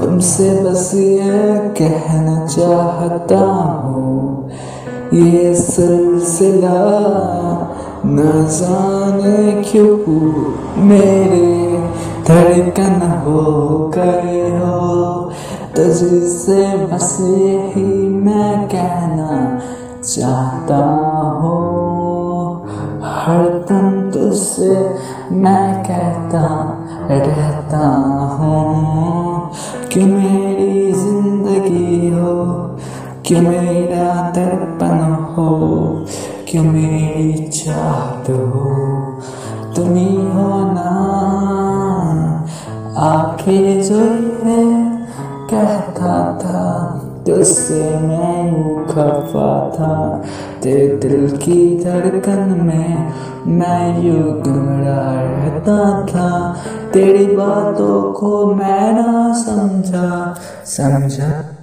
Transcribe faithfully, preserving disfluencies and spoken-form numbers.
तुमसे बस ये कहना चाहता हूँ, ये सिलसिला न जाने क्यों मेरे धड़कन हो गए हो। तुझसे बस यही मैं कहना चाहता हूँ, हरदम तुझसे मैं कहता रहता हूँ कि मेरी जिंदगी हो, कि मेरा दर्पण हो, कि मेरी चाहत हो, तुम ही हो ना। आखिर जो ये कहता था, तुझसे मैं यूं खफा था, तेरे दिल की धड़कन में मैं यूं गुमराह रहता था। तेरी बातों को मैं ना समझा समझा